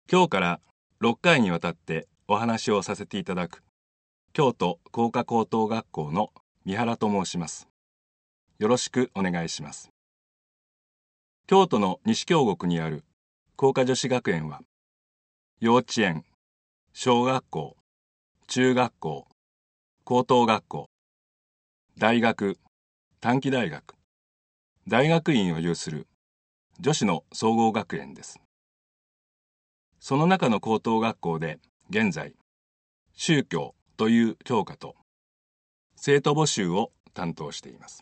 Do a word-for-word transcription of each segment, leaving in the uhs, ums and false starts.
今日からろっかいにわたってお話をさせていただく京都工科高等学校の三原と申します。よろしくお願いします。京都の西京極にある工科女子学園は、幼稚園、小学校、中学校、高等学校、大学、短期大学、大学院を有する女子の総合学園です。その中の高等学校で現在、宗教という教科と生徒募集を担当しています。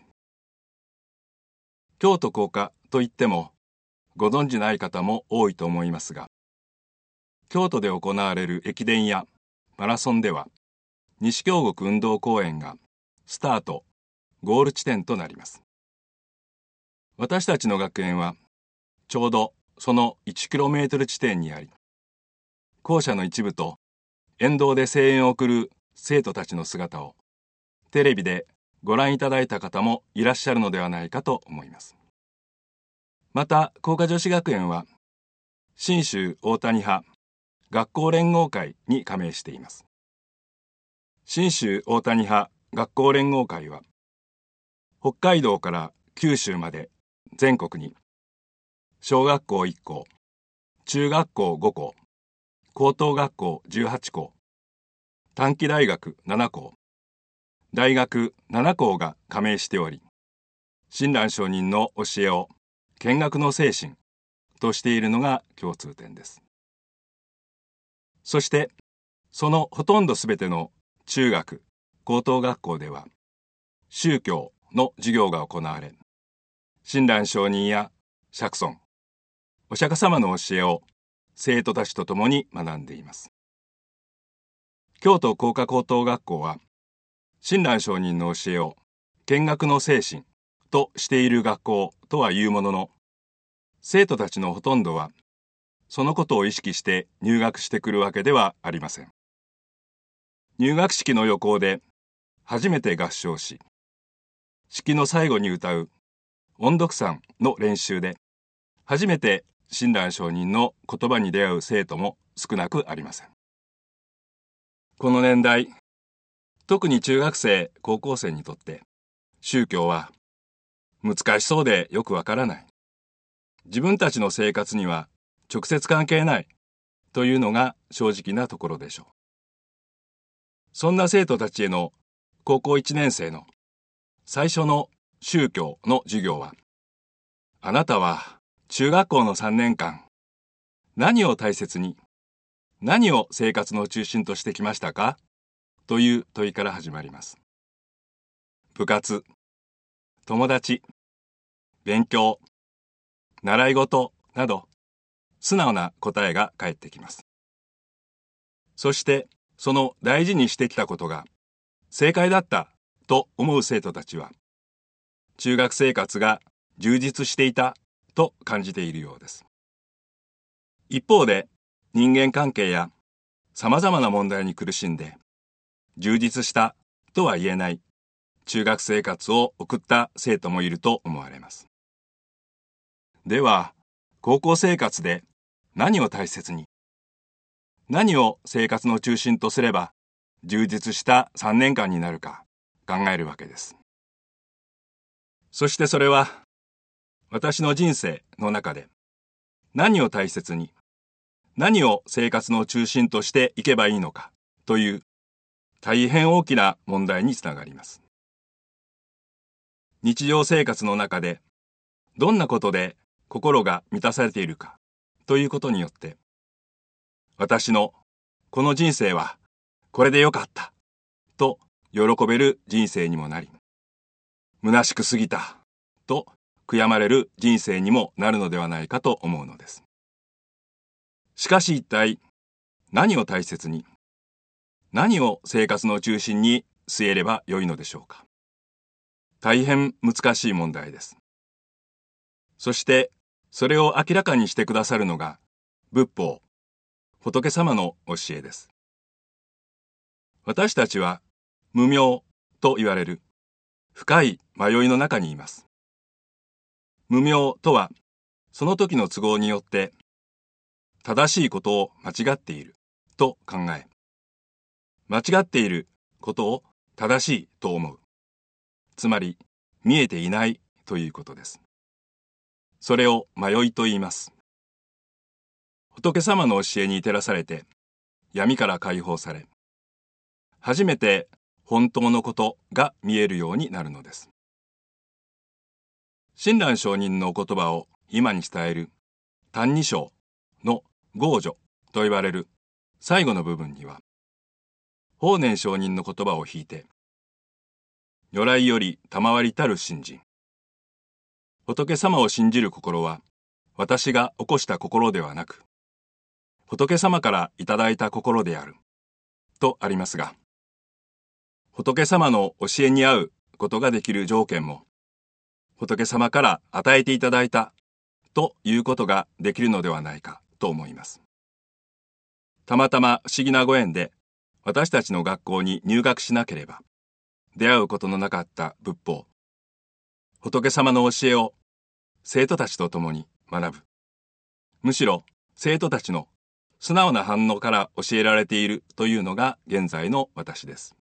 京都工科といってもご存じない方も多いと思いますが、京都で行われる駅伝やマラソンでは、西京極運動公園がスタート、ゴール地点となります。私たちの学園はちょうどそのいちキロメートル地点にあり、校舎の一部と沿道で声援を送る生徒たちの姿をテレビでご覧いただいた方もいらっしゃるのではないかと思います。また、工科女子学園は信州大谷派学校連合会に加盟しています。信州大谷派学校連合会は、北海道から九州まで全国に小学校いっこう、中学校ごこう、高等学校じゅうはちこう、短期大学ななこう、大学ななこうが加盟しており、親鸞上人の教えを見学の精神としているのが共通点です。そして、そのほとんどすべての中学、高等学校では、宗教の授業が行われ、親鸞上人や釈尊、お釈迦様の教えを生徒たちと共に学んでいます。京都工科高等学校は、親鸞上人の教えを見学の精神としている学校とはいうものの、生徒たちのほとんどは、そのことを意識して入学してくるわけではありません。入学式の横で初めて合唱し、式の最後に歌う音読山の練習で、初めて親鸞上人の言葉に出会う生徒も少なくありません。この年代、特に中学生、高校生にとって宗教は難しそうでよくわからない。自分たちの生活には直接関係ないというのが正直なところでしょう。そんな生徒たちへの高校いちねん生の最初の宗教の授業は、あなたは中学校のさんねんかん、何を大切に、何を生活の中心としてきましたかという問いから始まります。部活、友達、勉強、習い事など、素直な答えが返ってきます。そして、その大事にしてきたことが正解だったと思う生徒たちは、中学生活が充実していたと感じているようです。一方で、人間関係や様々な問題に苦しんで、充実したとは言えない中学生活を送った生徒もいると思われます。では、高校生活で何を大切に、何を生活の中心とすれば充実したさんねんかんになるか考えるわけです。そしてそれは、私の人生の中で何を大切に、何を生活の中心としていけばいいのかという大変大きな問題につながります。日常生活の中でどんなことで心が満たされているかということによって、私のこの人生はこれでよかったと喜べる人生にもなり、虚しく過ぎたと悔やまれる人生にもなるのではないかと思うのです。しかし一体何を大切に、何を生活の中心に据えればよいのでしょうか。大変難しい問題です。そしてそれを明らかにしてくださるのが仏法、仏様の教えです。私たちは無明と言われる深い迷いの中にいます。無明とはその時の都合によって正しいことを間違っていると考え、間違っていることを正しいと思う。つまり、見えていないということです。それを迷いと言います。仏様の教えに照らされて、闇から解放され、初めて本当のことが見えるようになるのです。親鸞上人の言葉を今に伝える「歎異抄」の豪序と言われる最後の部分には、法然上人の言葉を引いて、如来より賜りたる信心。仏様を信じる心は、私が起こした心ではなく、仏様からいただいた心である、とありますが、仏様の教えに合うことができる条件も、仏様から与えていただいたということができるのではないかと思います。たまたま不思議なご縁で私たちの学校に入学しなければ出会うことのなかった仏法、仏様の教えを生徒たちと共に学ぶ。むしろ生徒たちの素直な反応から教えられているというのが現在の私です。